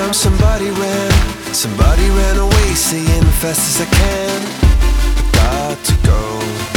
Somebody ran away saying fast as I can, I got to go.